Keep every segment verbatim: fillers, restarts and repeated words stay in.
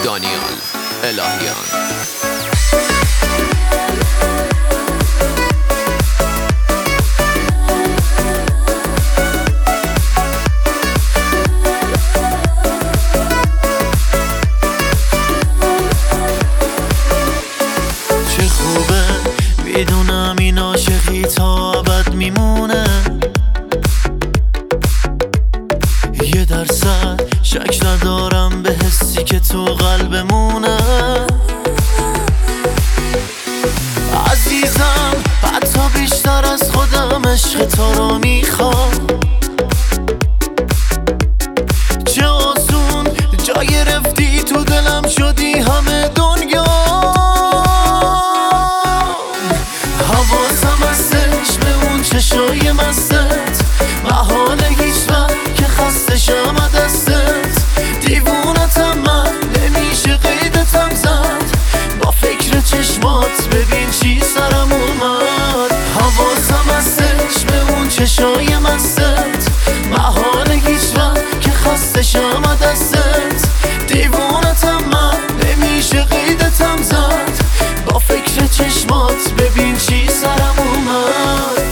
دانیال الهیان. چه خوبه میدونم این عاشقی تا ابد میمونه، یه درصد شک ندارم به حسی که تو قلبمونه. عزیزم حتی بیشتر از خودم عشق تو رو میخوام، چه آسون جا گرفتی تو دلم شدی همه دنیا. حواسم هستش به اون چشای مستت، محاله هیچ وقت که خسته شم دستت. دیوونتم من نمیشه قیدتم زد، با فکر چشمات ببین چی سرم اومد. حواسم هستش به اون چشای مستت، محاله هیچ وقت که خسته شم دستت. دیوونتم من نمیشه قیدتم زد، با فکر چشمات ببین چی سرم اومد.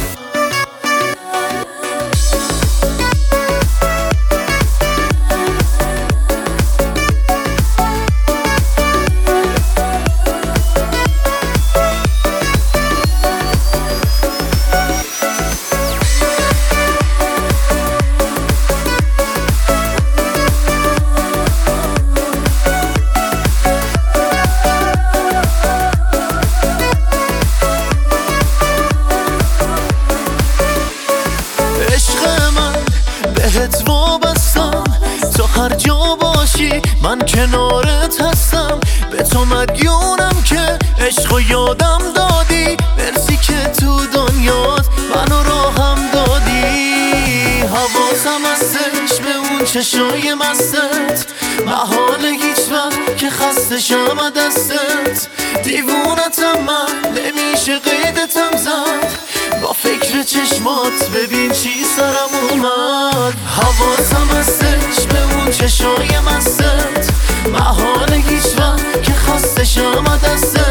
بهت وابستم، تو هر جا باشی من کنارت هستم. به تو مدیونم که عشقو یادم دادی، مرسی که تو دنیات منو راهم دادی. حواسم هستش به اون چشای مستت، محاله هیچ وقت که خسته شم دستت. دیوونتم من نمیشه قیدتم زد، با فکر چشمات ببین چی سرم اومد. حواسم هستش به اون چشای مستت، محاله هیچ وقت که خسته شم دستت.